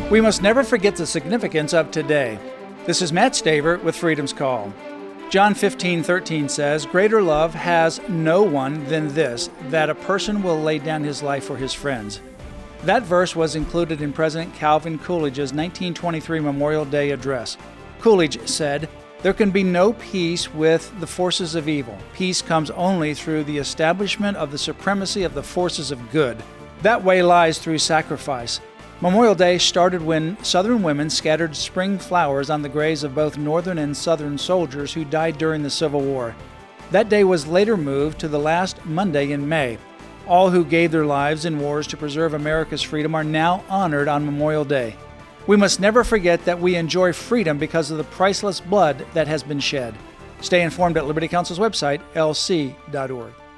We must never forget the significance of today. This is Matt Staver with Freedom's Call. John 15:13 says, "Greater love has no one than this, that a person will lay down his life for his friends." That verse was included in President Calvin Coolidge's 1923 Memorial Day address. Coolidge said, "There can be no peace with the forces of evil. Peace comes only through the establishment of the supremacy of the forces of good. That way lies through sacrifice." Memorial Day started when Southern women scattered spring flowers on the graves of both Northern and Southern soldiers who died during the Civil War. That day was later moved to the last Monday in May. All who gave their lives in wars to preserve America's freedom are now honored on Memorial Day. We must never forget that we enjoy freedom because of the priceless blood that has been shed. Stay informed at Liberty Counsel's website, lc.org.